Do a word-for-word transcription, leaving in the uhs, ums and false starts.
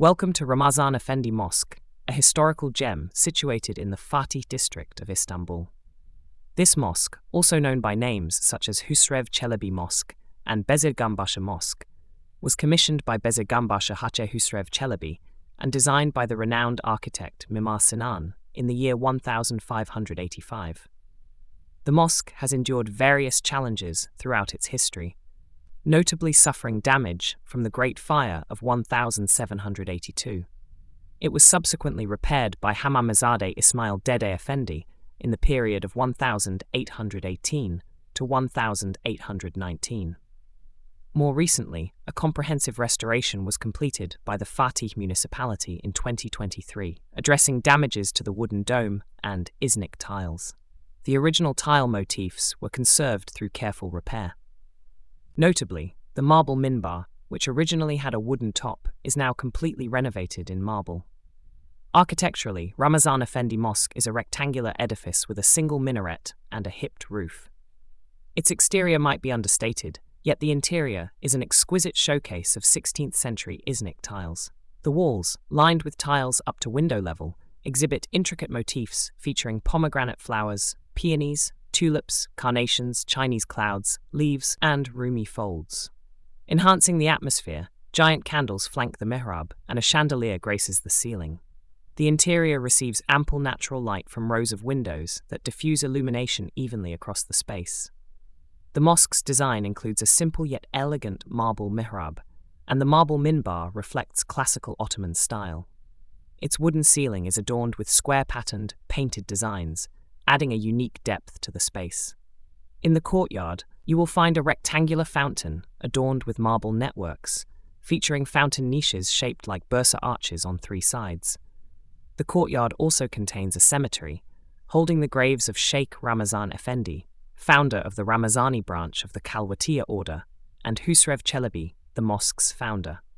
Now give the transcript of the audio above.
Welcome to Ramazan Efendi Mosque, a historical gem situated in the Fatih district of Istanbul. This mosque, also known by names such as Husrev Çelebi Mosque and Bezirganbaşı Mosque, was commissioned by Bezirganbaşı Hacı Husrev Çelebi and designed by the renowned architect Mimar Sinan in the year one thousand five hundred eighty-five. The mosque has endured various challenges throughout its history, notably suffering damage from the Great Fire of one thousand seven hundred eighty-two. It was subsequently repaired by Hamamizade Ismail Dede Efendi in the period of one thousand eight hundred eighteen to one thousand eight hundred nineteen. More recently, a comprehensive restoration was completed by the Fatih municipality in twenty twenty-three, addressing damages to the wooden dome and Iznik tiles. The original tile motifs were conserved through careful repair. Notably, the marble minbar, which originally had a wooden top, is now completely renovated in marble. Architecturally, Ramazan Efendi Mosque is a rectangular edifice with a single minaret and a hipped roof. Its exterior might be understated, yet the interior is an exquisite showcase of sixteenth century Iznik tiles. The walls, lined with tiles up to window level, exhibit intricate motifs featuring pomegranate flowers, peonies, tulips, carnations, Chinese clouds, leaves, and roomy folds. Enhancing the atmosphere, giant candles flank the mihrab, and a chandelier graces the ceiling. The interior receives ample natural light from rows of windows that diffuse illumination evenly across the space. The mosque's design includes a simple yet elegant marble mihrab, and the marble minbar reflects classical Ottoman style. Its wooden ceiling is adorned with square-patterned, painted designs, adding a unique depth to the space. In the courtyard, you will find a rectangular fountain adorned with marble networks, featuring fountain niches shaped like Bursa arches on three sides. The courtyard also contains a cemetery, holding the graves of Sheikh Ramazan Efendi, founder of the Ramazani branch of the Kalwatiya order, and Husrev Çelebi, the mosque's founder.